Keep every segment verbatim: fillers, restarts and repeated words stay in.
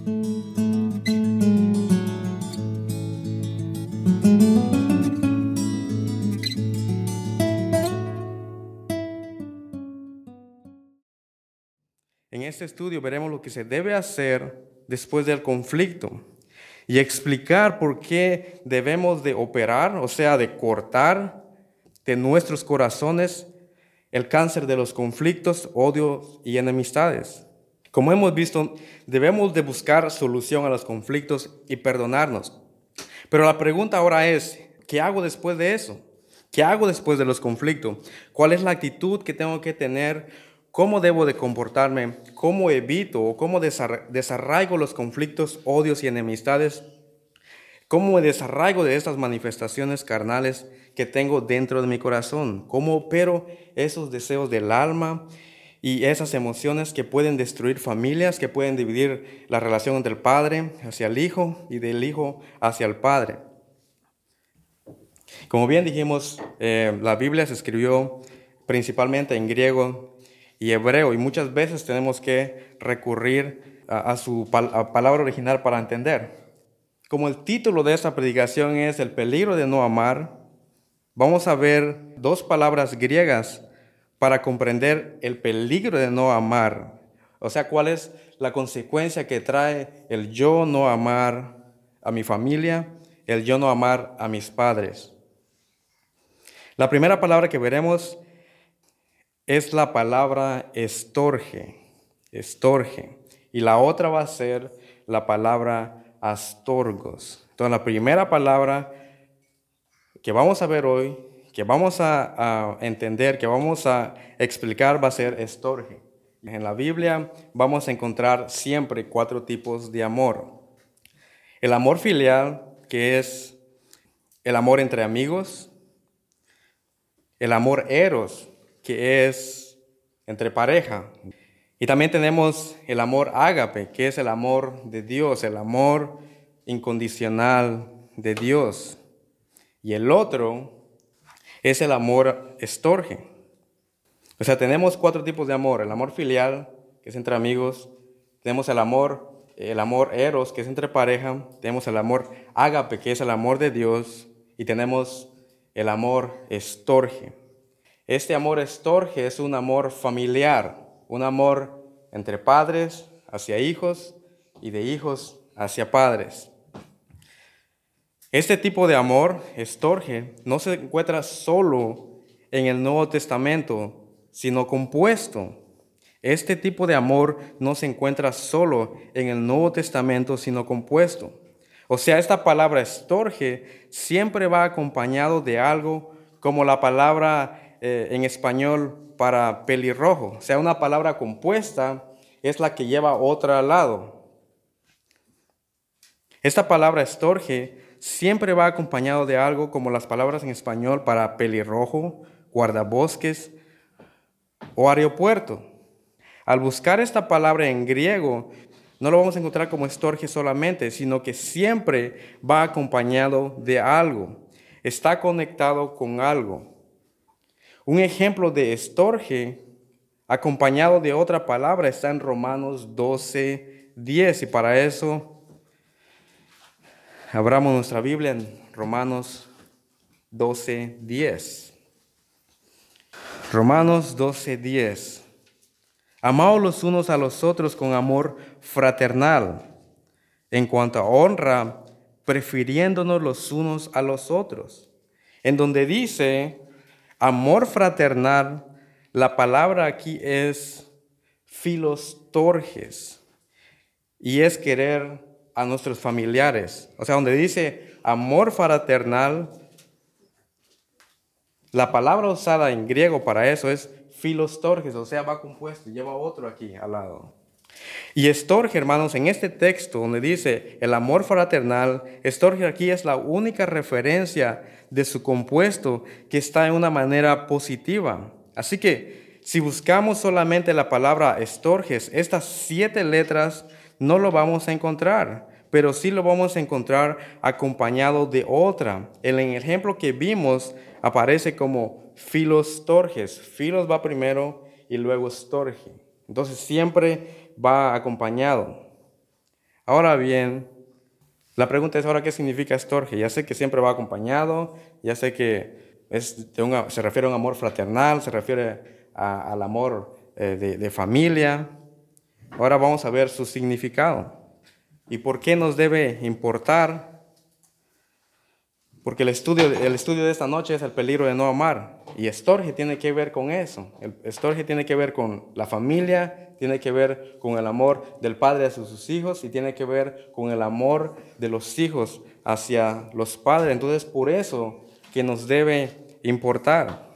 En este estudio veremos lo que se debe hacer después del conflicto y explicar por qué debemos de operar, o sea, de cortar de nuestros corazones el cáncer de los conflictos, odios y enemistades. Como hemos visto, debemos de buscar solución a los conflictos y perdonarnos. Pero la pregunta ahora es, ¿qué hago después de eso? ¿Qué hago después de los conflictos? ¿Cuál es la actitud que tengo que tener? ¿Cómo debo de comportarme? ¿Cómo evito o cómo desarraigo los conflictos, odios y enemistades? ¿Cómo me desarraigo de estas manifestaciones carnales que tengo dentro de mi corazón? ¿Cómo opero esos deseos del alma y esas emociones que pueden destruir familias, que pueden dividir la relación entre el padre hacia el hijo y del hijo hacia el padre? Como bien dijimos, eh, la Biblia se escribió principalmente en griego y hebreo, y muchas veces tenemos que recurrir a, a su pal- a palabra original para entender. Como el título de esta predicación es El peligro de no amar, vamos a ver dos palabras griegas para comprender el peligro de no amar. O sea, cuál es la consecuencia que trae el yo no amar a mi familia, el yo no amar a mis padres. La primera palabra que veremos es la palabra estorge, estorge. Y la otra va a ser la palabra astorgos. Entonces, la primera palabra que vamos a ver hoy, que vamos a, a entender, que vamos a explicar, va a ser estorge. En la Biblia vamos a encontrar siempre cuatro tipos de amor. El amor filial, que es el amor entre amigos. El amor eros, que es entre pareja. Y también tenemos el amor ágape, que es el amor de Dios, el amor incondicional de Dios. Y el otro es el amor estorge. O sea, tenemos cuatro tipos de amor. El amor filial, que es entre amigos. Tenemos el amor, el amor eros, que es entre pareja. Tenemos el amor ágape, que es el amor de Dios. Y tenemos el amor estorge. Este amor estorge es un amor familiar, un amor entre padres hacia hijos y de hijos hacia padres. Este tipo de amor estorge no se encuentra solo en el Nuevo Testamento, sino compuesto. Este tipo de amor no se encuentra solo en el Nuevo Testamento, sino compuesto. O sea, esta palabra estorge siempre va acompañado de algo como la palabra eh, en español para pelirrojo. O sea, una palabra compuesta es la que lleva otra al lado. Esta palabra estorge siempre va acompañado de algo como las palabras en español para pelirrojo, guardabosques o aeropuerto. Al buscar esta palabra en griego, no lo vamos a encontrar como estorge solamente, sino que siempre va acompañado de algo. Está conectado con algo. Un ejemplo de estorge acompañado de otra palabra está en Romanos doce, diez. Y para eso, abramos nuestra Biblia en Romanos doce, diez. Romanos doce, diez. Amaos los unos a los otros con amor fraternal, en cuanto a honra, prefiriéndonos los unos a los otros. En donde dice amor fraternal, la palabra aquí es filostorges, y es querer a nuestros familiares. O sea, donde dice amor fraternal, la palabra usada en griego para eso es filostorges, o sea, va compuesto, lleva otro aquí al lado. Y estorge, hermanos, en este texto donde dice el amor fraternal, estorge aquí es la única referencia de su compuesto que está en una manera positiva. Así que si buscamos solamente la palabra estorges, estas siete letras no lo vamos a encontrar, pero sí lo vamos a encontrar acompañado de otra. En el ejemplo que vimos aparece como filostorges. Filos va primero y luego storge. Entonces siempre va acompañado. Ahora bien, la pregunta es ahora qué significa estorge. Ya sé que siempre va acompañado, ya sé que es de un- se refiere a un amor fraternal, se refiere a- al amor eh, de, de familia. Ahora vamos a ver su significado y por qué nos debe importar. Porque el estudio, el estudio de esta noche es el peligro de no amar. Y estorge tiene que ver con eso. El estorge tiene que ver con la familia, tiene que ver con el amor del padre hacia sus hijos y tiene que ver con el amor de los hijos hacia los padres. Entonces, por eso que nos debe importar.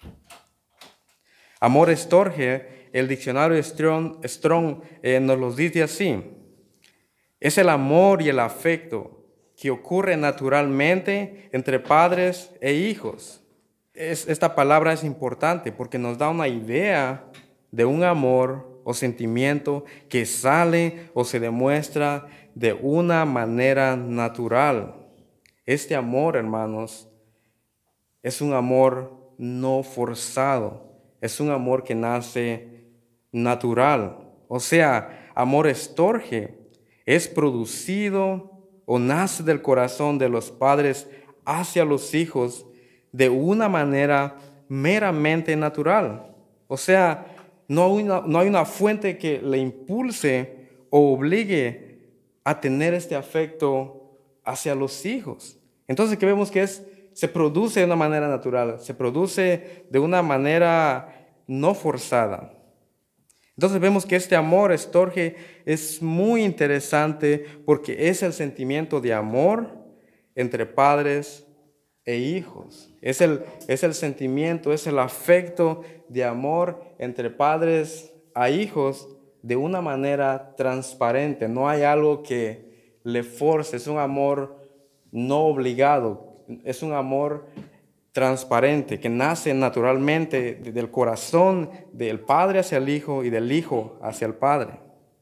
Amor estorge, el diccionario Strong, Strong eh, nos lo dice así. Es el amor y el afecto que ocurre naturalmente entre padres e hijos. Es, esta palabra es importante porque nos da una idea de un amor o sentimiento que sale o se demuestra de una manera natural. Este amor, hermanos, es un amor no forzado, es un amor que nace natural. O sea, amor estorge es producido o nace del corazón de los padres hacia los hijos de una manera meramente natural. O sea, no hay una, no hay una fuente que le impulse o obligue a tener este afecto hacia los hijos. Entonces, ¿qué vemos que es? Se produce de una manera natural, se produce de una manera no forzada. Entonces vemos que este amor estorge es muy interesante porque es el sentimiento de amor entre padres e hijos. Es el, es el sentimiento, es el afecto de amor entre padres a hijos de una manera transparente. No hay algo que le force, es un amor no obligado, es un amor transparente, que nace naturalmente del corazón del Padre hacia el Hijo y del Hijo hacia el Padre.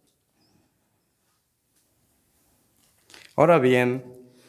Ahora bien,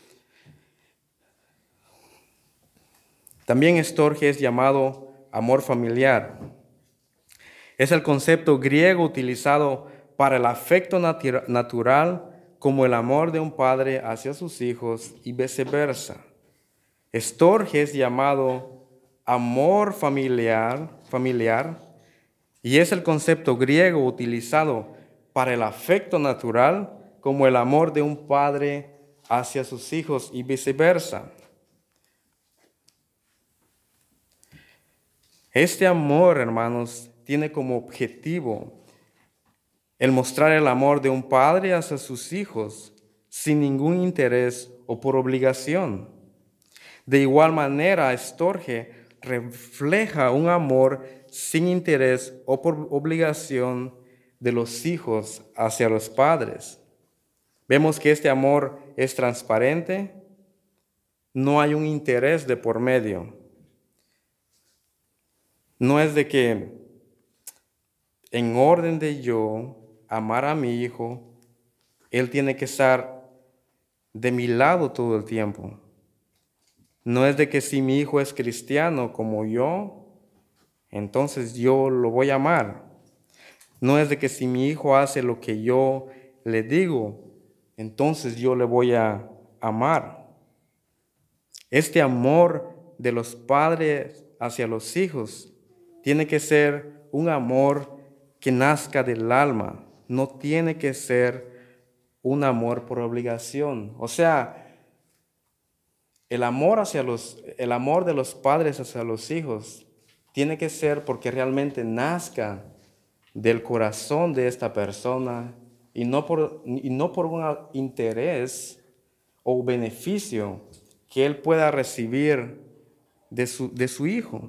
también estorge es llamado amor familiar. Es el concepto griego utilizado para el afecto natu- natural como el amor de un padre hacia sus hijos y viceversa. Estorge es llamado amor familiar, familiar, y es el concepto griego utilizado para el afecto natural como el amor de un padre hacia sus hijos y viceversa. Este amor, hermanos, tiene como objetivo el mostrar el amor de un padre hacia sus hijos sin ningún interés o por obligación. De igual manera, estorge refleja un amor sin interés o por obligación de los hijos hacia los padres. Vemos que este amor es transparente, no hay un interés de por medio. No es de que en orden de yo amar a mi hijo, él tiene que estar de mi lado todo el tiempo. No es de que si mi hijo es cristiano como yo, entonces yo lo voy a amar. No es de que si mi hijo hace lo que yo le digo, entonces yo le voy a amar. Este amor de los padres hacia los hijos tiene que ser un amor que nazca del alma, no tiene que ser un amor por obligación. O sea, el amor hacia los, el amor de los padres hacia los hijos tiene que ser porque realmente nazca del corazón de esta persona y no por, y no por un interés o beneficio que él pueda recibir de su, de su hijo.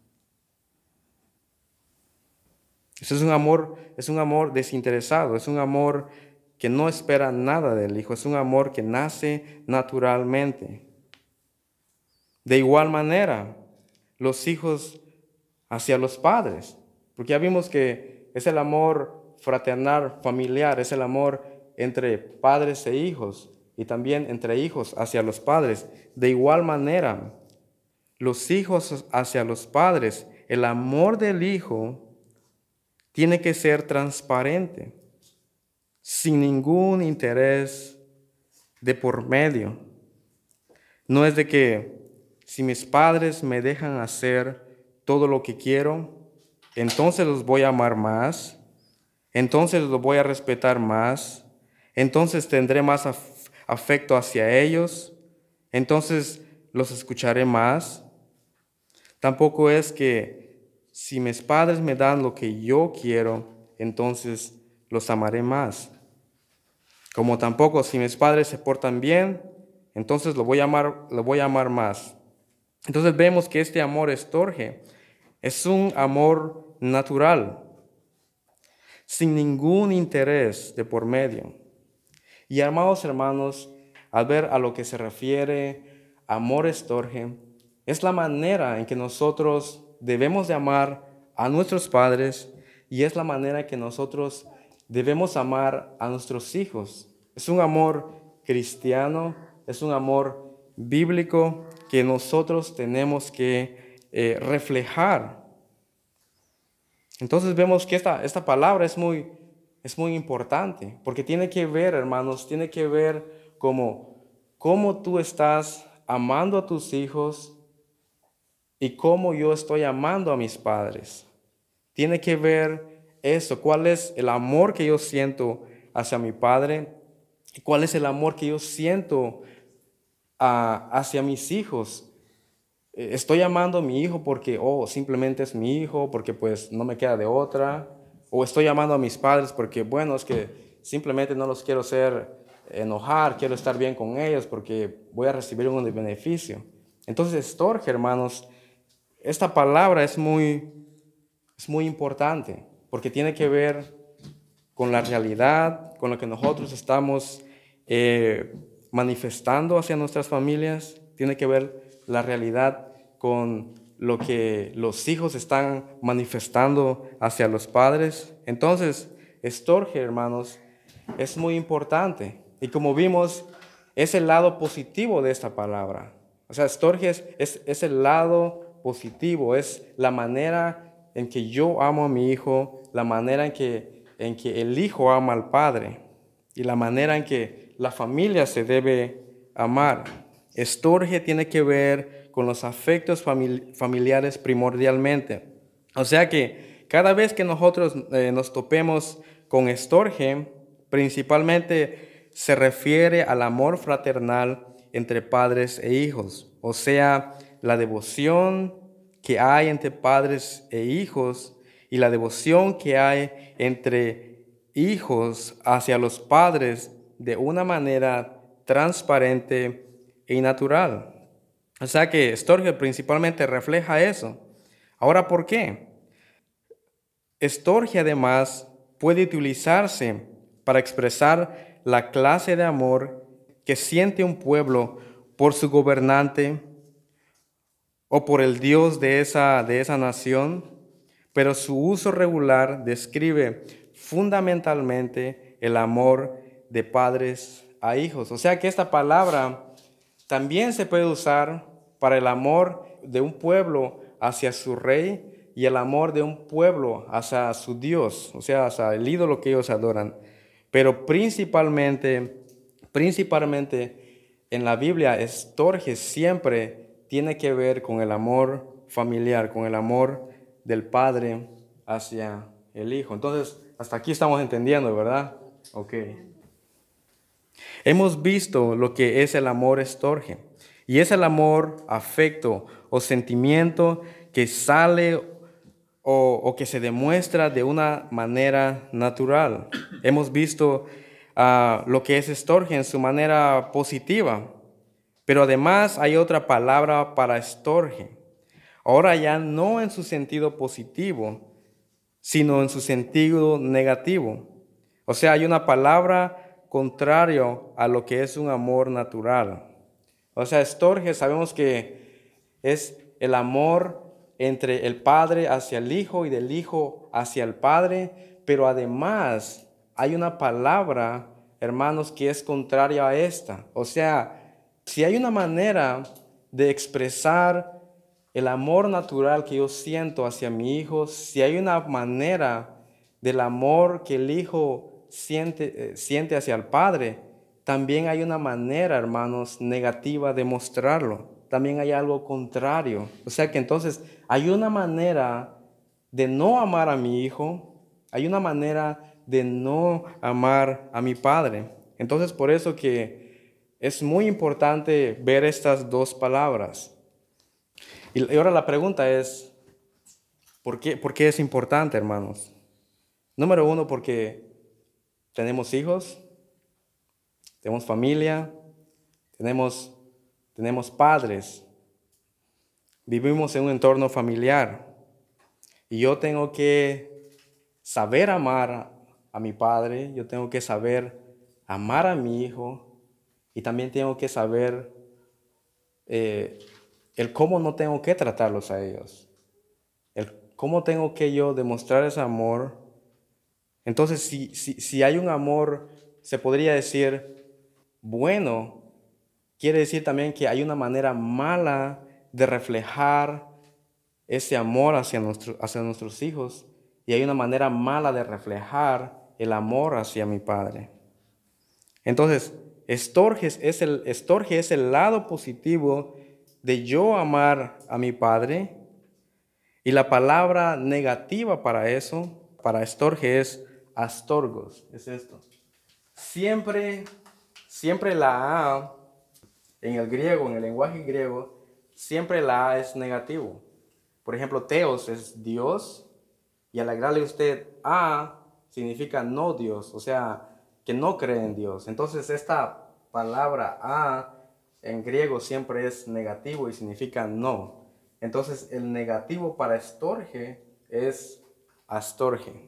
Eso es un amor, es un amor desinteresado, es un amor que no espera nada del hijo, es un amor que nace naturalmente. De igual manera, los hijos hacia los padres, porque ya vimos que es el amor fraternal, familiar, es el amor entre padres e hijos y también entre hijos hacia los padres. De igual manera, los hijos hacia los padres, el amor del hijo tiene que ser transparente. sin ningún interés de por medio. No es de que si mis padres me dejan hacer todo lo que quiero, entonces los voy a amar más, entonces los voy a respetar más, entonces tendré más af- afecto hacia ellos, entonces los escucharé más. Tampoco es que si mis padres me dan lo que yo quiero, entonces los amaré más. Como tampoco si mis padres se portan bien, entonces lo voy a amar, lo voy a amar más. Entonces vemos que este amor estorge es un amor natural, sin ningún interés de por medio. Y amados hermanos, al ver a lo que se refiere amor estorge, es la manera en que nosotros debemos de amar a nuestros padres y es la manera en que nosotros debemos amar a nuestros hijos. Es un amor cristiano, es un amor bíblico que nosotros tenemos que eh, reflejar. Entonces vemos que esta, esta palabra es muy, es muy importante, porque tiene que ver, hermanos, tiene que ver como cómo tú estás amando a tus hijos y cómo yo estoy amando a mis padres. Tiene que ver eso, cuál es el amor que yo siento hacia mi padre y cuál es el amor que yo siento ah, hacia mis hijos. Eh, Estoy amando a mi hijo porque, oh, simplemente es mi hijo, porque pues no me queda de otra. O estoy amando a mis padres porque, bueno, es que simplemente no los quiero hacer enojar, quiero estar bien con ellos porque voy a recibir un beneficio. Entonces, estorge, hermanos, esta palabra es muy, es muy importante porque tiene que ver con la realidad, con lo que nosotros estamos eh, manifestando hacia nuestras familias, tiene que ver la realidad con lo que los hijos están manifestando hacia los padres. Entonces, estorge, hermanos, es muy importante. Y como vimos, es el lado positivo de esta palabra. O sea, estorge es, es, es el lado positivo, es la manera en que yo amo a mi hijo, la manera en que, en que el hijo ama al padre y la manera en que la familia se debe amar. Estorge tiene que ver con los afectos famili- familiares primordialmente. O sea que cada vez que nosotros eh, nos topemos con estorge, principalmente se refiere al amor fraternal entre padres e hijos, o sea, la devoción que hay entre padres e hijos y la devoción que hay entre hijos hacia los padres de una manera transparente y natural. O sea que Storge principalmente refleja eso. Ahora, ¿por qué? Estorge además puede utilizarse para expresar la clase de amor que siente un pueblo por su gobernante o por el Dios de esa, de esa nación, pero su uso regular describe fundamentalmente el amor de padres a hijos. O sea que esta palabra también se puede usar para el amor de un pueblo hacia su rey y el amor de un pueblo hacia su Dios, o sea, hacia el ídolo que ellos adoran. Pero principalmente, principalmente en la Biblia, estorge siempre tiene que ver con el amor familiar, con el amor del padre hacia el hijo. Entonces, hasta aquí estamos entendiendo, ¿verdad? Ok. Hemos visto lo que es el amor estorge, y es el amor, afecto o sentimiento que sale o, o que se demuestra de una manera natural. Hemos visto uh, lo que es estorge en su manera positiva, pero además hay otra palabra para estorge. Ahora ya no en su sentido positivo, sino en su sentido negativo. O sea, hay una palabra contrario a lo que es un amor natural. O sea, estorge, sabemos que es el amor entre el padre hacia el hijo y del hijo hacia el padre, pero además hay una palabra, hermanos, que es contraria a esta. O sea, si hay una manera de expresar el amor natural que yo siento hacia mi hijo, si hay una manera del amor que el hijo siente, eh, siente hacia el Padre, también hay una manera, hermanos, negativa de mostrarlo. También hay algo contrario. O sea que entonces hay una manera de no amar a mi hijo, hay una manera de no amar a mi padre. Entonces por eso que es muy importante ver estas dos palabras. Y ahora la pregunta es, ¿por qué, por qué es importante, hermanos? Número uno, porque tenemos hijos, tenemos familia, tenemos, tenemos padres, vivimos en un entorno familiar y yo tengo que saber amar a mi padre, yo tengo que saber amar a mi hijo y también tengo que saber eh, el cómo no tengo que tratarlos a ellos, el cómo tengo que yo demostrar ese amor. Entonces, si, si, si hay un amor, se podría decir, bueno, quiere decir también que hay una manera mala de reflejar ese amor hacia, nuestro, hacia nuestros hijos y hay una manera mala de reflejar el amor hacia mi padre. Entonces, estorge es el, estorge es el lado positivo de yo amar a mi padre y la palabra negativa para eso, para estorge es astorgos, es esto. Siempre, siempre la A en el griego, en el lenguaje griego, siempre la A es negativo. Por ejemplo, Theos es Dios y al agregarle usted A significa no Dios, o sea, que no cree en Dios. Entonces esta palabra A en griego siempre es negativo y significa no. Entonces el negativo para estorge es astorge.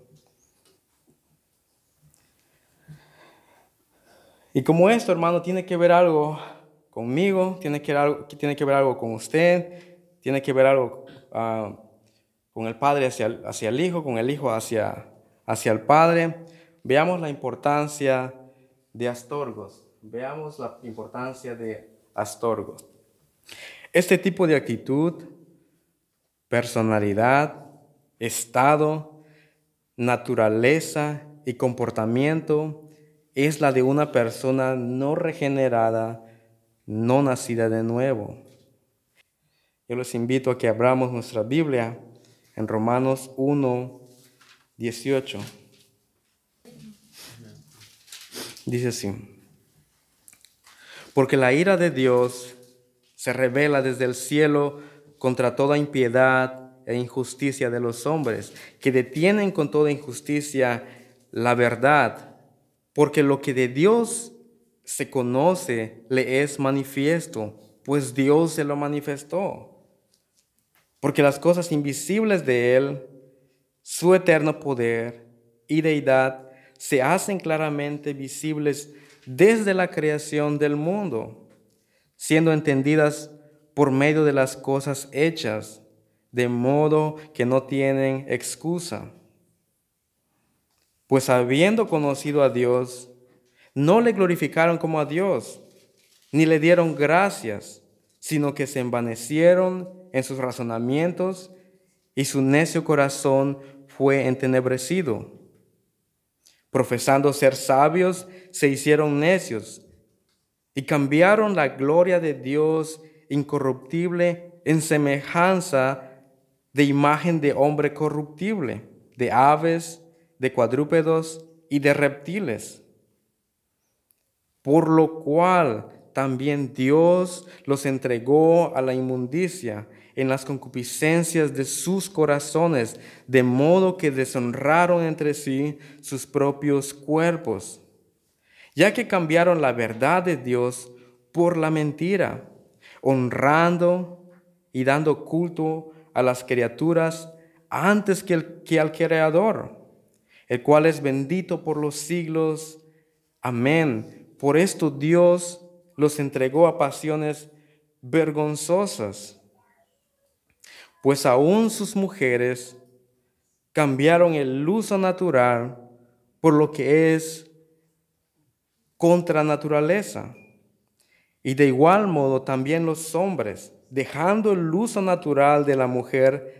Y como esto, hermano, tiene que ver algo conmigo, tiene que, algo, tiene que ver algo con usted, tiene que ver algo uh, con el Padre hacia el, hacia el Hijo, con el Hijo hacia, hacia el Padre. Veamos la importancia de astorgos. Veamos la importancia de astorgos. Este tipo de actitud, personalidad, estado, naturaleza y comportamiento es la de una persona no regenerada, no nacida de nuevo. Yo les invito a que abramos nuestra Biblia en Romanos uno, dieciocho. Dice así: porque la ira de Dios se revela desde el cielo contra toda impiedad e injusticia de los hombres, que detienen con toda injusticia la verdad. Porque lo que de Dios se conoce le es manifiesto, pues Dios se lo manifestó. Porque las cosas invisibles de Él, su eterno poder y deidad, se hacen claramente visibles desde la creación del mundo, siendo entendidas por medio de las cosas hechas, de modo que no tienen excusa. Pues habiendo conocido a Dios, no le glorificaron como a Dios, ni le dieron gracias, sino que se envanecieron en sus razonamientos y su necio corazón fue entenebrecido. Profesando ser sabios, se hicieron necios y cambiaron la gloria de Dios incorruptible en semejanza de imagen de hombre corruptible, de aves, de cuadrúpedos y de reptiles. Por lo cual también Dios los entregó a la inmundicia en las concupiscencias de sus corazones, de modo que deshonraron entre sí sus propios cuerpos, ya que cambiaron la verdad de Dios por la mentira, honrando y dando culto a las criaturas antes que, el, que al Creador, el cual es bendito por los siglos. Amén. Por esto Dios los entregó a pasiones vergonzosas, pues aún sus mujeres cambiaron el uso natural por lo que es contra naturaleza. Y de igual modo también los hombres, dejando el uso natural de la mujer,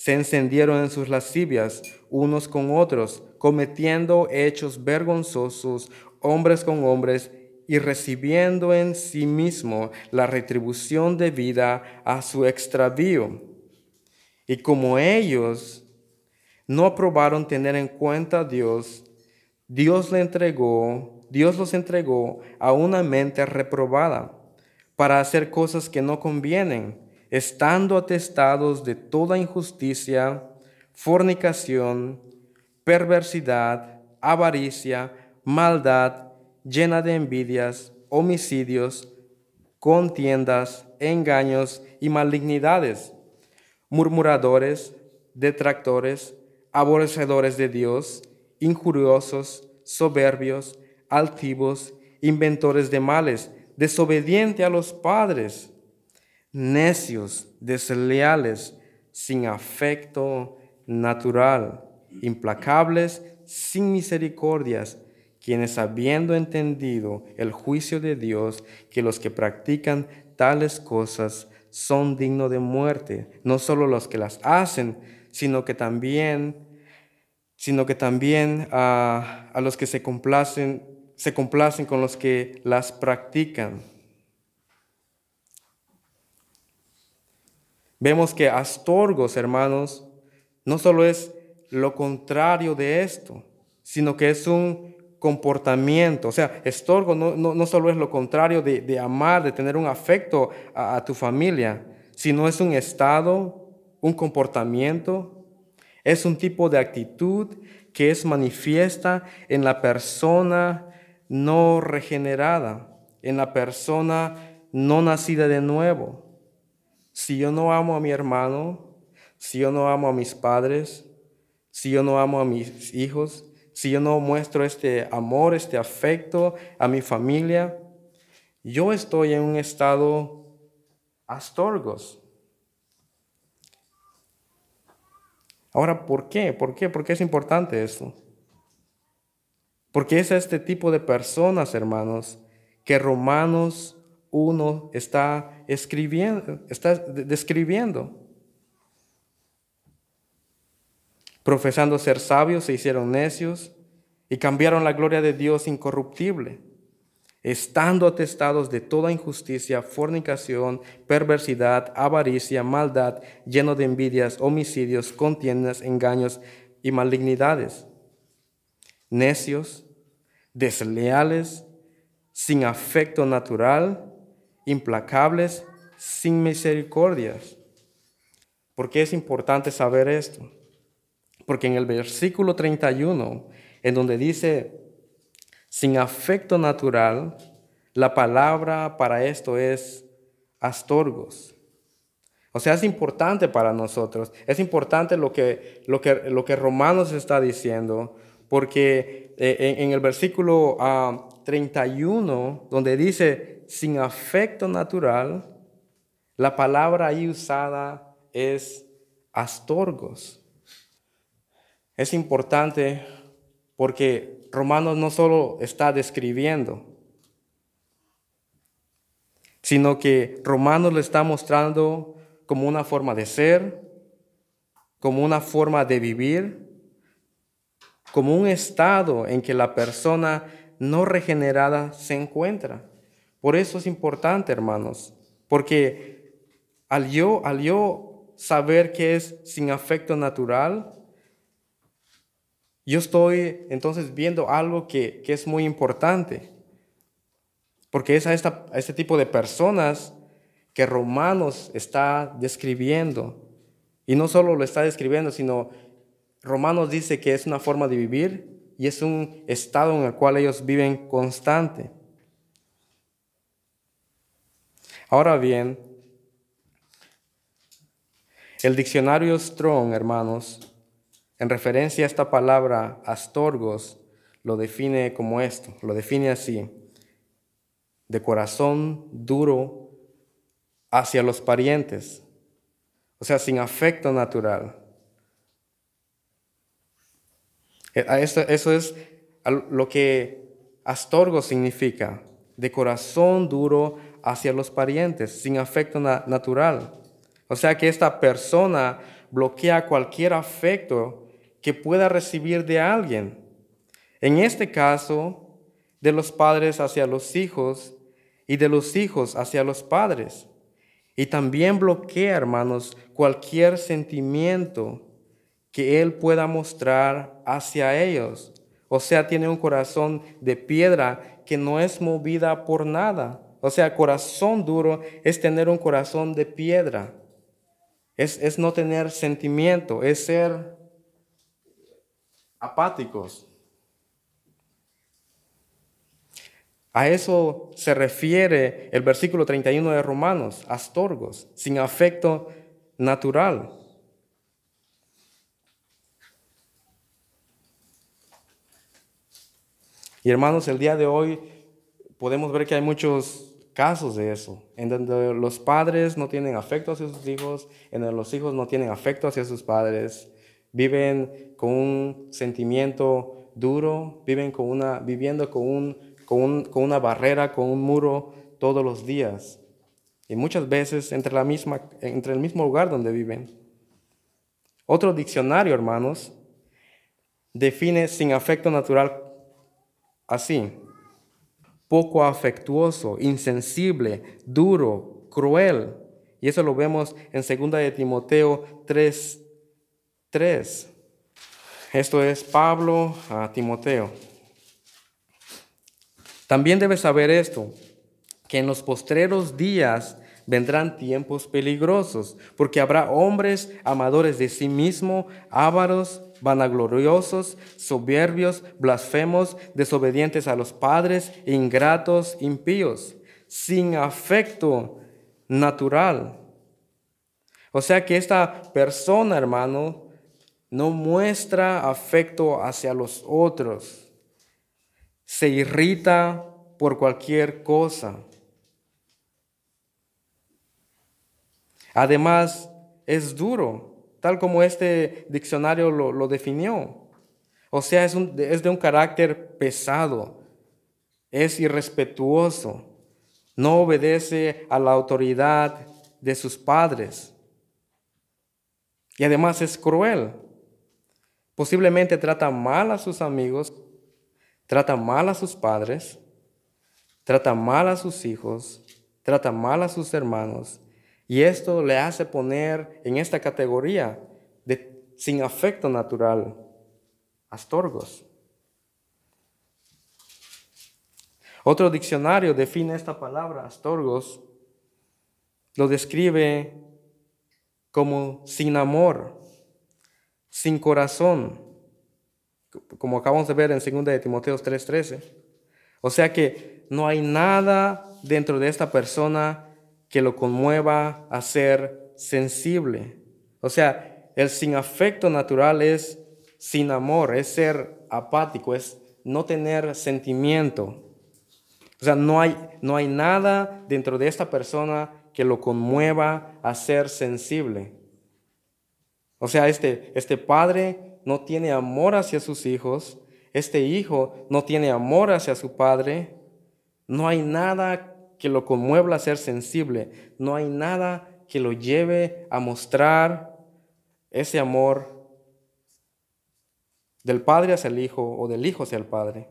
se encendieron en sus lascivias unos con otros, cometiendo hechos vergonzosos, hombres con hombres, y recibiendo en sí mismo la retribución debida a su extravío. Y como ellos no aprobaron tener en cuenta a Dios, Dios le entregó, Dios los entregó a una mente reprobada para hacer cosas que no convienen, estando atestados de toda injusticia, fornicación, perversidad, avaricia, maldad, llena de envidias, homicidios, contiendas, engaños y malignidades, murmuradores, detractores, aborrecedores de Dios, injuriosos, soberbios, altivos, inventores de males, desobedientes a los padres, necios, desleales, sin afecto natural, implacables, sin misericordias, quienes habiendo entendido el juicio de Dios, que los que practican tales cosas son dignos de muerte, no solo los que las hacen, sino que también, sino que también a, a los que se complacen, se complacen con los que las practican. Vemos que astorgos, hermanos, no solo es lo contrario de esto, sino que es un comportamiento. O sea, estorgo no, no, no solo es lo contrario de, de amar, de tener un afecto a, a tu familia, sino es un estado, un comportamiento, es un tipo de actitud que es manifiesta en la persona no regenerada, en la persona no nacida de nuevo. Si yo no amo a mi hermano, si yo no amo a mis padres, si yo no amo a mis hijos, si yo no muestro este amor, este afecto a mi familia, yo estoy en un estado astorgos. Ahora, ¿por qué? ¿Por qué? ¿Por qué es importante esto? Porque es este tipo de personas, hermanos, que Romanos uno está escribiendo, está describiendo. Profesando ser sabios, se hicieron necios y cambiaron la gloria de Dios incorruptible, estando atestados de toda injusticia, fornicación, perversidad, avaricia, maldad, lleno de envidias, homicidios, contiendas, engaños y malignidades. Necios, desleales, sin afecto natural, implacables, sin misericordias. ¿Por qué es importante saber esto? Porque en el versículo treinta y uno, en donde dice, sin afecto natural, la palabra para esto es astorgos. O sea, es importante para nosotros. Es importante lo que, lo que, lo que Romanos está diciendo, porque eh, en, en el versículo uh, treinta y uno, donde dice, sin afecto natural, la palabra ahí usada es astorgos. Es importante porque Romanos no solo está describiendo, sino que Romanos le está mostrando como una forma de ser, como una forma de vivir, como un estado en que la persona no regenerada se encuentra. Por eso es importante, hermanos, porque al yo, al yo saber que es sin afecto natural, yo estoy entonces viendo algo que, que es muy importante, porque es a, esta, a este tipo de personas que Romanos está describiendo. Y no solo lo está describiendo, sino Romanos dice que es una forma de vivir y es un estado en el cual ellos viven constante. Ahora bien, el diccionario Strong, hermanos, en referencia a esta palabra astorgos, lo define como esto, lo define así: de corazón duro hacia los parientes, o sea, sin afecto natural. Eso, eso es lo que astorgos significa, de corazón duro hacia los parientes, sin afecto na- natural. O sea que esta persona bloquea cualquier afecto que pueda recibir de alguien. En este caso, de los padres hacia los hijos y de los hijos hacia los padres. Y también bloquea, hermanos, cualquier sentimiento que él pueda mostrar hacia ellos. O sea, tiene un corazón de piedra que no es movida por nada. O sea, corazón duro es tener un corazón de piedra. Es, es no tener sentimiento, es ser apáticos. A eso se refiere el versículo treinta y uno de Romanos, astorgos, sin afecto natural. Y hermanos, el día de hoy podemos ver que hay muchos casos de eso, en donde los padres no tienen afecto hacia sus hijos, en donde los hijos no tienen afecto hacia sus padres, viven con un sentimiento duro, viven con una, viviendo con, un, con, un, con una barrera, con un muro todos los días. Y muchas veces entre, la misma, entre el mismo lugar donde viven. Otro diccionario, hermanos, define sin afecto natural así: poco afectuoso, insensible, duro, cruel. Y eso lo vemos en segunda de Timoteo tres, tres. Esto es Pablo a Timoteo. También debes saber esto, que en los postreros días vendrán tiempos peligrosos, porque habrá hombres amadores de sí mismos, ávaros, vanagloriosos, soberbios, blasfemos, desobedientes a los padres, ingratos, impíos, sin afecto natural. O sea que esta persona, hermano, no muestra afecto hacia los otros. Se irrita por cualquier cosa. Además, es duro, tal como este diccionario lo, lo definió. O sea, es, un, es de un carácter pesado, es irrespetuoso, no obedece a la autoridad de sus padres. Y además es cruel. Posiblemente trata mal a sus amigos, trata mal a sus padres, trata mal a sus hijos, trata mal a sus hermanos. Y esto le hace poner en esta categoría de sin afecto natural, astorgos. Otro diccionario define esta palabra, astorgos, lo describe como sin amor, sin corazón, como acabamos de ver en segunda de Timoteo tres trece. O sea que no hay nada dentro de esta persona que lo conmueva a ser sensible. O sea, el sin afecto natural es sin amor, es ser apático, es no tener sentimiento. O sea, no hay, no hay nada dentro de esta persona que lo conmueva a ser sensible. O sea, este, este padre no tiene amor hacia sus hijos, este hijo no tiene amor hacia su padre, no hay nada que lo conmueva a ser sensible, no hay nada que lo lleve a mostrar ese amor del padre hacia el hijo o del hijo hacia el padre.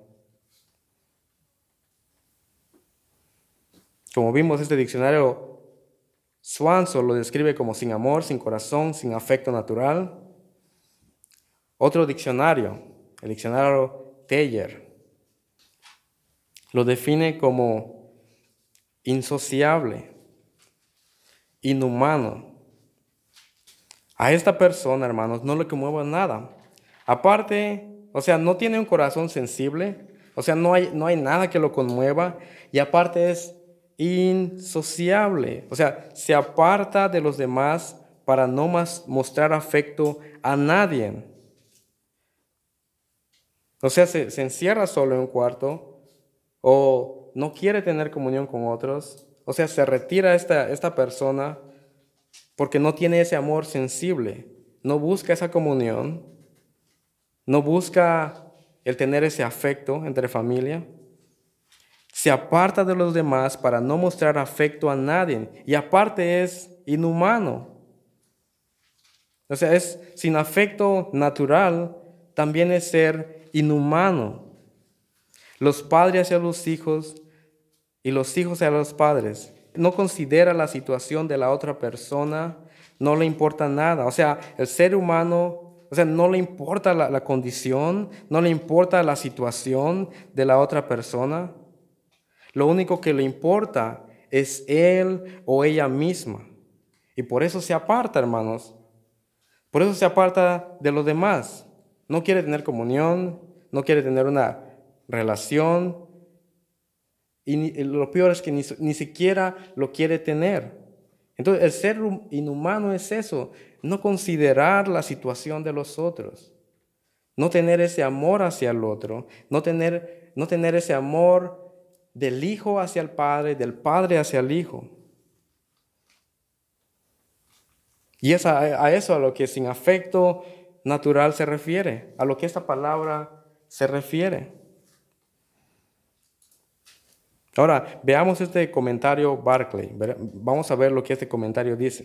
Como vimos, este diccionario Swanson lo describe como sin amor, sin corazón, sin afecto natural. Otro diccionario, el diccionario Teller, lo define como insociable, inhumano. A esta persona, hermanos, no le conmueve nada. Aparte, o sea, no tiene un corazón sensible, o sea, no hay, no hay nada que lo conmueva, y aparte es insociable, o sea, se aparta de los demás para no más mostrar afecto a nadie. O sea, se, se encierra solo en un cuarto o no quiere tener comunión con otros. O sea, se retira esta, esta persona porque no tiene ese amor sensible, no busca esa comunión, no busca el tener ese afecto entre familia. Se aparta de los demás para no mostrar afecto a nadie. Y aparte es inhumano. O sea, es sin afecto natural, también es ser inhumano. Los padres hacia los hijos y los hijos hacia los padres. No considera la situación de la otra persona, no le importa nada. O sea, el ser humano, o sea, no le importa la, la condición, no le importa la situación de la otra persona. Lo único que le importa es él o ella misma. Y por eso se aparta, hermanos. Por eso se aparta de los demás. No quiere tener comunión, no quiere tener una relación. Y ni, lo peor es que ni, ni siquiera lo quiere tener. Entonces, el ser inhumano es eso, no considerar la situación de los otros, no tener ese amor hacia el otro, no tener, no tener ese amor del hijo hacia el padre, del padre hacia el hijo. Y es a, a eso a lo que sin afecto natural se refiere, a lo que esta palabra se refiere. Ahora, veamos este comentario Barclay. Vamos a ver lo que este comentario dice.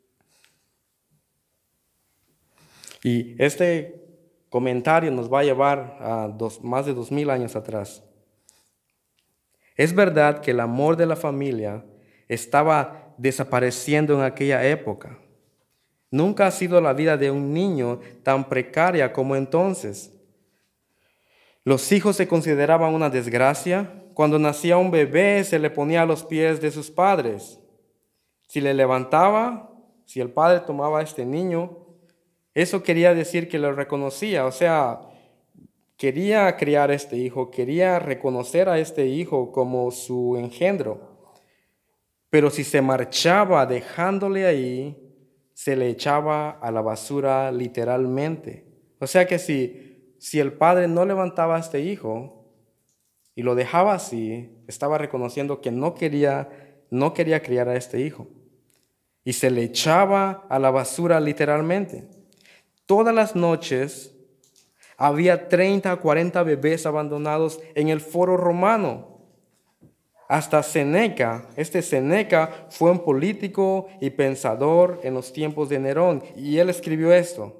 Y este comentario nos va a llevar a dos, más de dos mil años atrás. Es verdad que el amor de la familia estaba desapareciendo en aquella época. Nunca ha sido la vida de un niño tan precaria como entonces. Los hijos se consideraban una desgracia. Cuando nacía un bebé se le ponía a los pies de sus padres. Si le levantaba, si el padre tomaba a este niño, eso quería decir que lo reconocía. O sea, quería criar a este hijo, quería reconocer a este hijo como su engendro. Pero si se marchaba dejándole ahí, se le echaba a la basura literalmente. O sea que si... Si el padre no levantaba a este hijo y lo dejaba así, estaba reconociendo que no quería, no quería criar a este hijo. Y se le echaba a la basura literalmente. Todas las noches había treinta a cuarenta bebés abandonados en el foro romano. Hasta Séneca, este Séneca fue un político y pensador en los tiempos de Nerón. Y él escribió esto.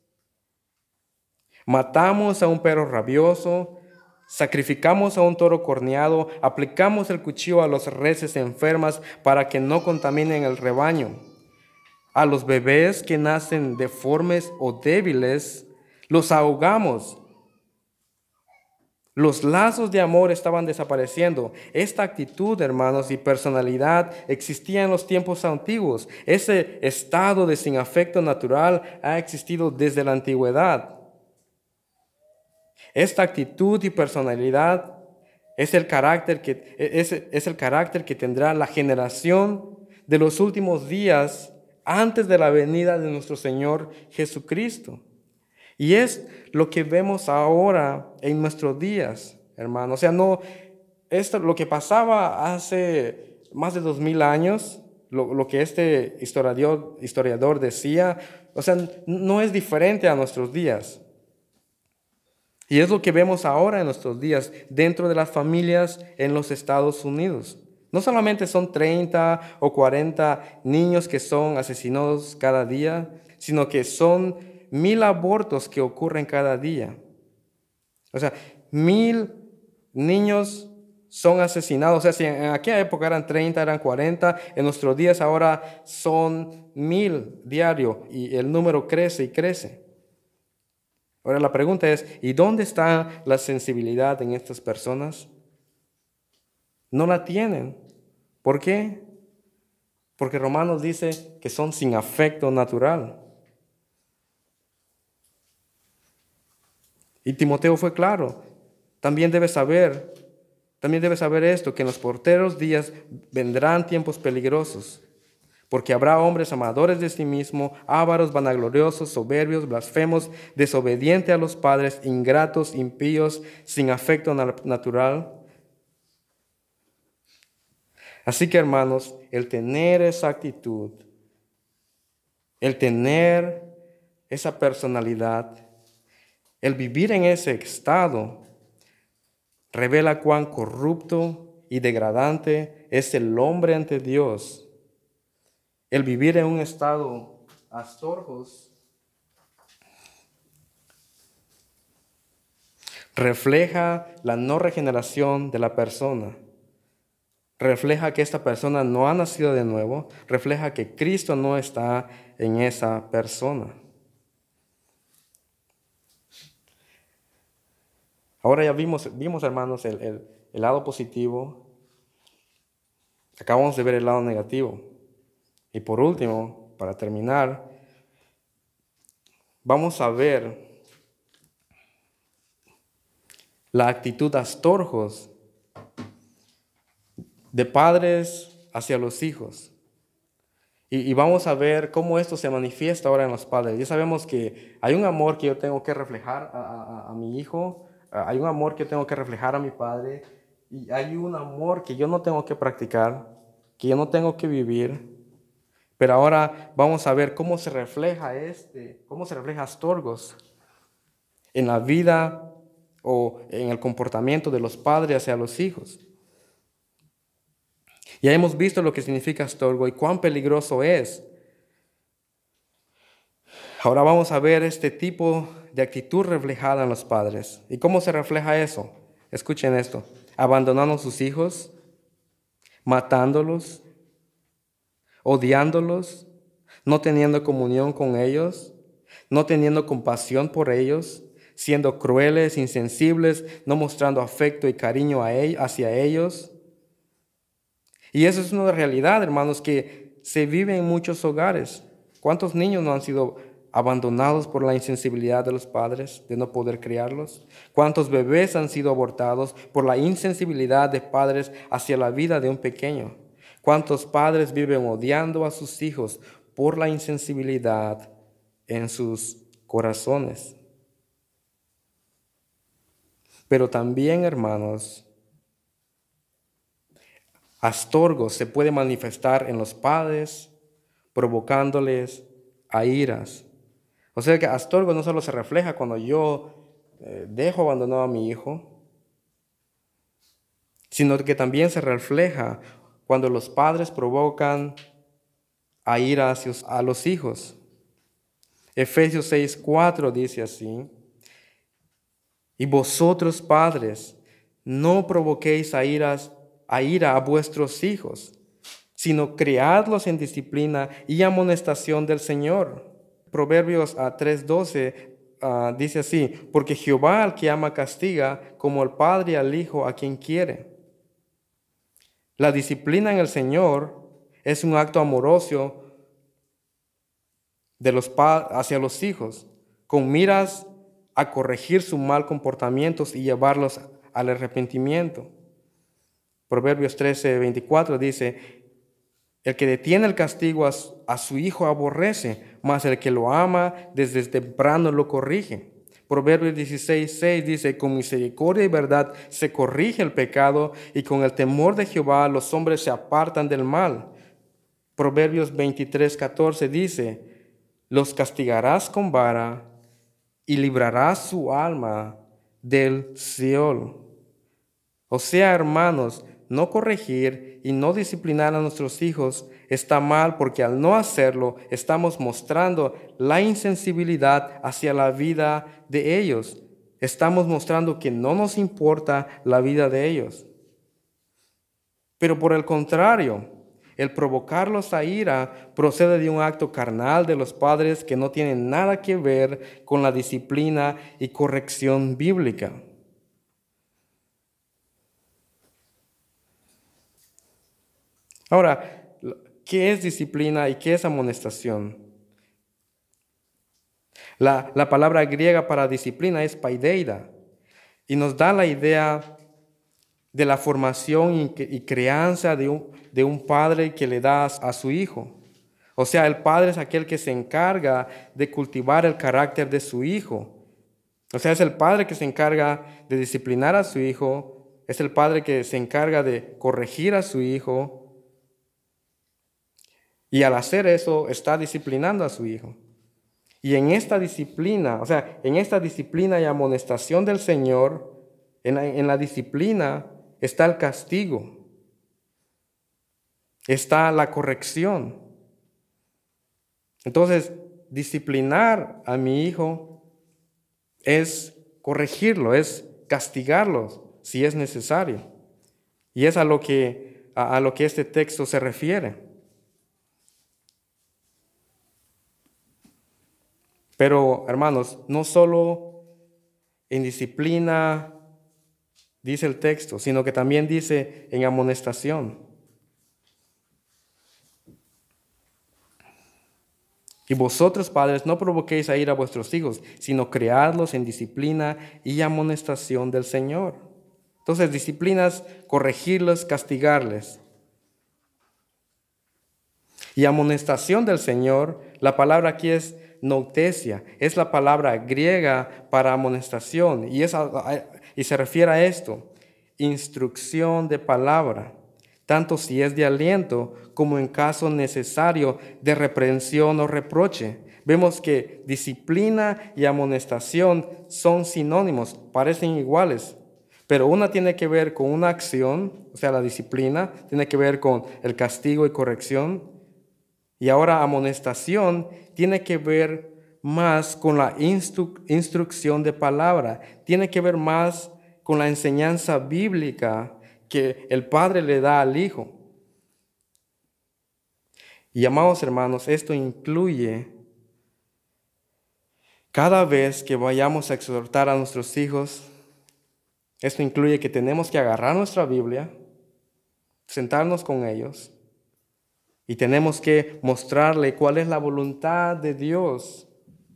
Matamos a un perro rabioso, sacrificamos a un toro corneado, aplicamos el cuchillo a los reses enfermas para que no contaminen el rebaño. A los bebés que nacen deformes o débiles, los ahogamos. Los lazos de amor estaban desapareciendo. Esta actitud, hermanos, y personalidad existía en los tiempos antiguos. Ese estado de sin afecto natural ha existido desde la antigüedad. Esta actitud y personalidad es el carácter que, es, es el carácter que tendrá la generación de los últimos días antes de la venida de nuestro Señor Jesucristo. Y es lo que vemos ahora en nuestros días, hermanos. O sea, no, esto, lo que pasaba hace más de dos mil años, lo, lo que este historiador, historiador decía, o sea, no es diferente a nuestros días. Y es lo que vemos ahora en nuestros días dentro de las familias en los Estados Unidos. No solamente son treinta o cuarenta niños que son asesinados cada día, sino que son mil abortos que ocurren cada día. O sea, mil niños son asesinados. O sea, si en aquella época eran treinta, eran cuarenta, en nuestros días ahora son mil diario y el número crece y crece. Ahora la pregunta es, ¿y dónde está la sensibilidad en estas personas? No la tienen. ¿Por qué? Porque Romanos dice que son sin afecto natural. Y Timoteo fue claro. También debe saber, también debe saber esto, que en los porteros días vendrán tiempos peligrosos. Porque habrá hombres amadores de sí mismos, ávaros, vanagloriosos, soberbios, blasfemos, desobedientes a los padres, ingratos, impíos, sin afecto natural. Así que, hermanos, el tener esa actitud, el tener esa personalidad, el vivir en ese estado, revela cuán corrupto y degradante es el hombre ante Dios. El vivir en un estado astorjos refleja la no regeneración de la persona. Refleja que esta persona no ha nacido de nuevo, refleja que Cristo no está en esa persona. Ahora ya vimos, vimos hermanos, el, el, el lado positivo. Acabamos de ver el lado negativo. Y por último, para terminar, vamos a ver la actitud astorgos de padres hacia los hijos. Y, y vamos a ver cómo esto se manifiesta ahora en los padres. Ya sabemos que hay un amor que yo tengo que reflejar a, a, a mi hijo, hay un amor que yo tengo que reflejar a mi padre, y hay un amor que yo no tengo que practicar, que yo no tengo que vivir. Pero ahora vamos a ver cómo se refleja este, cómo se refleja astorgos en la vida o en el comportamiento de los padres hacia los hijos. Ya hemos visto lo que significa astorgo y cuán peligroso es. Ahora vamos a ver este tipo de actitud reflejada en los padres. ¿Y cómo se refleja eso? Escuchen esto. Abandonando a sus hijos, matándolos, odiándolos, no teniendo comunión con ellos, no teniendo compasión por ellos, siendo crueles, insensibles, no mostrando afecto y cariño a ellos, hacia ellos. Y eso es una realidad, hermanos, que se vive en muchos hogares. ¿Cuántos niños no han sido abandonados por la insensibilidad de los padres de no poder criarlos? ¿Cuántos bebés han sido abortados por la insensibilidad de padres hacia la vida de un pequeño? ¿Cuántos padres viven odiando a sus hijos por la insensibilidad en sus corazones? Pero también, hermanos, astorgo se puede manifestar en los padres, provocándoles a iras. O sea que astorgo no solo se refleja cuando yo eh, dejo abandonado a mi hijo, sino que también se refleja cuando los padres provocan a ira hacia a los hijos. Efesios seis cuatro dice así: y vosotros, padres, no provoquéis a, iras, a ira a vuestros hijos, sino criadlos en disciplina y amonestación del Señor. Proverbios tres doce uh, dice así: porque Jehová al que ama castiga, como el padre al hijo a quien quiere. La disciplina en el Señor es un acto amoroso de los pa- hacia los hijos, con miras a corregir su mal comportamiento y llevarlos al arrepentimiento. Proverbios trece veinticuatro dice: el que detiene el castigo a su, a su hijo aborrece, mas el que lo ama desde temprano lo corrige. Proverbios dieciséis seis dice: con misericordia y verdad se corrige el pecado, y con el temor de Jehová los hombres se apartan del mal. Proverbios veintitrés catorce dice: los castigarás con vara y librarás su alma del Seol. O sea, hermanos, no corregir y no disciplinar a nuestros hijos está mal, porque al no hacerlo estamos mostrando la insensibilidad hacia la vida de ellos. Estamos mostrando que no nos importa la vida de ellos. Pero por el contrario, el provocarlos a ira procede de un acto carnal de los padres que no tiene nada que ver con la disciplina y corrección bíblica. Ahora, ¿qué es disciplina y qué es amonestación? La, la palabra griega para disciplina es paideida y nos da la idea de la formación y, y crianza de un, de un padre que le da a su hijo. O sea, el padre es aquel que se encarga de cultivar el carácter de su hijo. O sea, es el padre que se encarga de disciplinar a su hijo, es el padre que se encarga de corregir a su hijo. Y al hacer eso, está disciplinando a su hijo. Y en esta disciplina, o sea, en esta disciplina y amonestación del Señor, en la, en la disciplina está el castigo, está la corrección. Entonces, disciplinar a mi hijo es corregirlo, es castigarlos si es necesario. Y es a lo que, a, a lo que este texto se refiere. Pero, hermanos, no solo en disciplina dice el texto, sino que también dice en amonestación. Y vosotros, padres, no provoquéis a ir a vuestros hijos, sino criadlos en disciplina y amonestación del Señor. Entonces, disciplinas, corregirlos, castigarles. Y amonestación del Señor, la palabra aquí es noutesia, es la palabra griega para amonestación, y, es, y se refiere a esto, instrucción de palabra, tanto si es de aliento como en caso necesario de reprensión o reproche. Vemos que disciplina y amonestación son sinónimos, parecen iguales, pero una tiene que ver con una acción, o sea, la disciplina, tiene que ver con el castigo y corrección, y ahora amonestación tiene que ver más con la instru- instrucción de palabra, tiene que ver más con la enseñanza bíblica que el Padre le da al Hijo. Y amados hermanos, esto incluye cada vez que vayamos a exhortar a nuestros hijos, esto incluye que tenemos que agarrar nuestra Biblia, sentarnos con ellos, y tenemos que mostrarle cuál es la voluntad de Dios.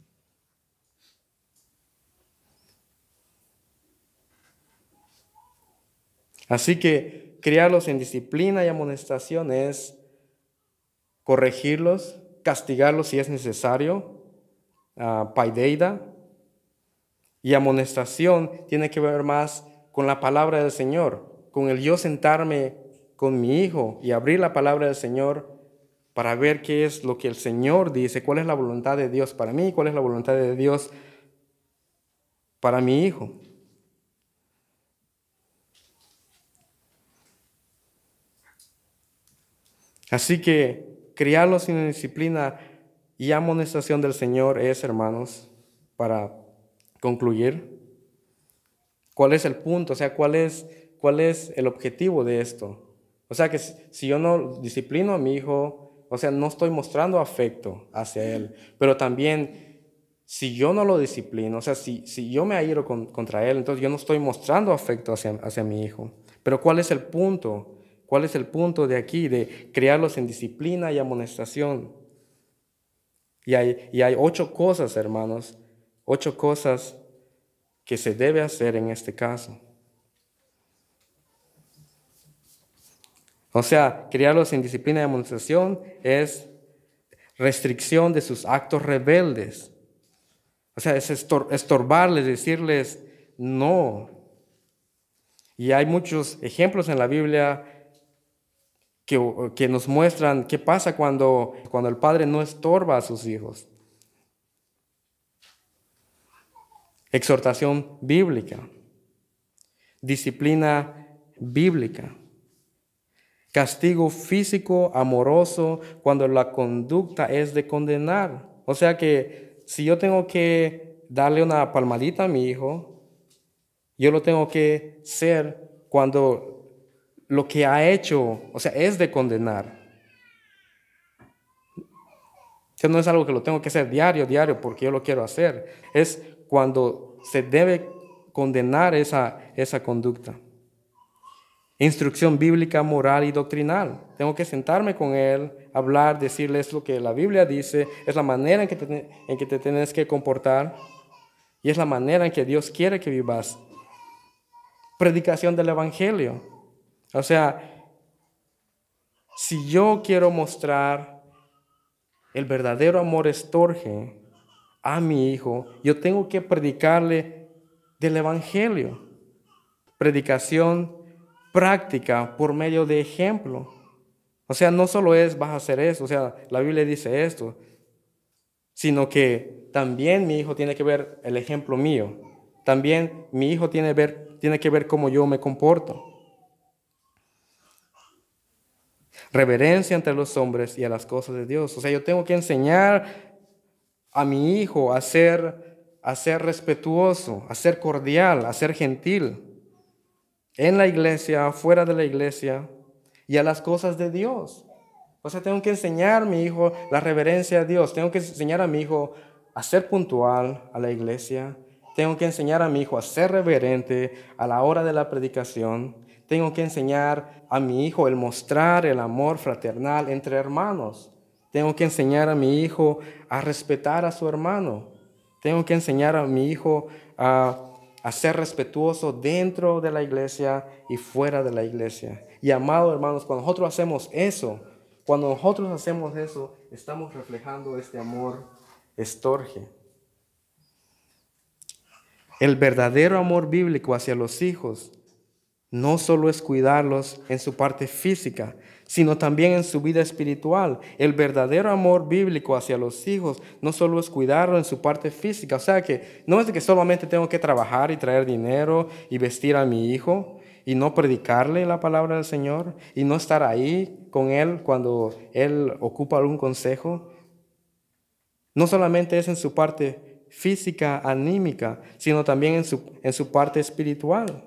Así que criarlos en disciplina y amonestación es corregirlos, castigarlos si es necesario, uh, paideida. Y amonestación tiene que ver más con la palabra del Señor, con el yo sentarme con mi hijo y abrir la palabra del Señor para ver qué es lo que el Señor dice, cuál es la voluntad de Dios para mí, cuál es la voluntad de Dios para mi hijo. Así que criarlos en disciplina y amonestación del Señor es, hermanos, para concluir, ¿cuál es el punto? O sea, ¿cuál es, cuál es el objetivo de esto? O sea, que si yo no disciplino a mi hijo, o sea, no estoy mostrando afecto hacia él, pero también si yo no lo disciplino, o sea, si, si yo me airo con, contra él, entonces yo no estoy mostrando afecto hacia, hacia mi hijo. Pero ¿cuál es el punto? ¿Cuál es el punto de aquí, de criarlos en disciplina y amonestación? Y hay, y hay ocho cosas, hermanos, ocho cosas que se debe hacer en este caso. O sea, criarlos en disciplina y amonestación es restricción de sus actos rebeldes. O sea, es estor- estorbarles, decirles no. Y hay muchos ejemplos en la Biblia que, que nos muestran qué pasa cuando, cuando el padre no estorba a sus hijos. Exhortación bíblica, disciplina bíblica, castigo físico amoroso cuando la conducta es de condenar. O sea que si yo tengo que darle una palmadita a mi hijo, yo lo tengo que hacer cuando lo que ha hecho, o sea, es de condenar. Eso no es algo que lo tengo que hacer diario, diario, porque yo lo quiero hacer. Es cuando se debe condenar esa, esa conducta. Instrucción bíblica, moral y doctrinal. Tengo que sentarme con él, hablar, decirles lo que la Biblia dice, es la manera en que te, en que te tienes que comportar y es la manera en que Dios quiere que vivas. Predicación del Evangelio. O sea, si yo quiero mostrar el verdadero amor estorge a mi hijo, yo tengo que predicarle del Evangelio. Predicación práctica por medio de ejemplo. O sea, no solo es vas a hacer eso, o sea, la Biblia dice esto, sino que también mi hijo tiene que ver el ejemplo mío. También mi hijo tiene, ver, tiene que ver cómo yo me comporto. Reverencia ante los hombres y a las cosas de Dios. O sea, yo tengo que enseñar a mi hijo a ser, a ser respetuoso, a ser cordial, a ser gentil en la iglesia, fuera de la iglesia y a las cosas de Dios. O sea, tengo que enseñar a mi hijo la reverencia a Dios. Tengo que enseñar a mi hijo a ser puntual a la iglesia. Tengo que enseñar a mi hijo a ser reverente a la hora de la predicación. Tengo que enseñar a mi hijo el mostrar el amor fraternal entre hermanos. Tengo que enseñar a mi hijo a respetar a su hermano. Tengo que enseñar a mi hijo a, a ser respetuoso dentro de la iglesia y fuera de la iglesia. Y amados hermanos, cuando nosotros hacemos eso, cuando nosotros hacemos eso, estamos reflejando este amor estorge. El verdadero amor bíblico hacia los hijos no solo es cuidarlos en su parte física, sino también en su vida espiritual. El verdadero amor bíblico hacia los hijos no solo es cuidarlo en su parte física. O sea que no es de que solamente tengo que trabajar y traer dinero y vestir a mi hijo y no predicarle la palabra del Señor y no estar ahí con él cuando él ocupa algún consejo. No solamente es en su parte física, anímica, sino también en su, en su parte espiritual.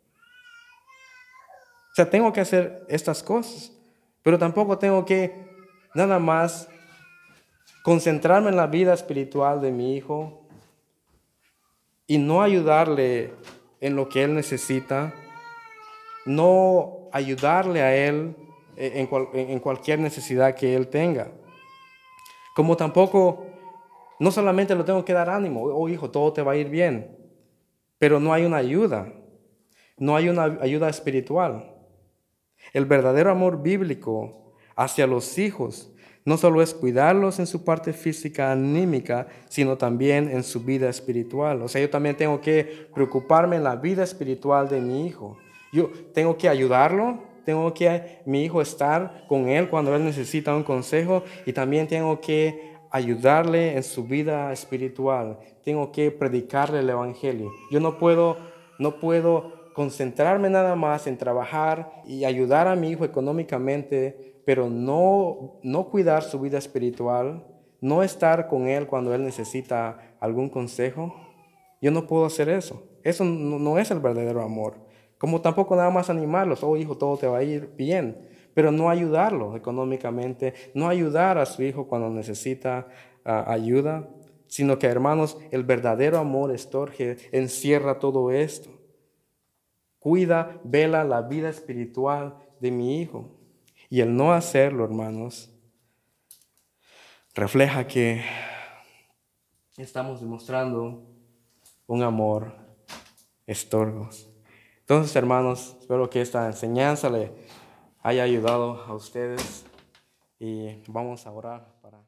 O sea, tengo que hacer estas cosas, pero tampoco tengo que nada más concentrarme en la vida espiritual de mi hijo y no ayudarle en lo que él necesita, no ayudarle a él en, cual, en cualquier necesidad que él tenga. Como tampoco, no solamente le tengo que dar ánimo, oh hijo, todo te va a ir bien, pero no hay una ayuda, no hay una ayuda espiritual. El verdadero amor bíblico hacia los hijos no solo es cuidarlos en su parte física, anímica, sino también en su vida espiritual. O sea, yo también tengo que preocuparme en la vida espiritual de mi hijo. Yo tengo que ayudarlo, tengo que mi hijo estar con él cuando él necesita un consejo y también tengo que ayudarle en su vida espiritual. Tengo que predicarle el evangelio. Yo no puedo, no puedo concentrarme nada más en trabajar y ayudar a mi hijo económicamente, pero no, no cuidar su vida espiritual, no estar con él cuando él necesita algún consejo. Yo no puedo hacer eso. Eso no, no es el verdadero amor. Como tampoco nada más animarlos, oh hijo, todo te va a ir bien, pero no ayudarlo económicamente, no ayudar a su hijo cuando necesita uh, ayuda, sino que, hermanos, el verdadero amor estorge, encierra todo esto. Cuida, vela la vida espiritual de mi hijo. Y el no hacerlo, hermanos, refleja que estamos demostrando un amor estorbo. Entonces, hermanos, espero que esta enseñanza le haya ayudado a ustedes y vamos a orar para...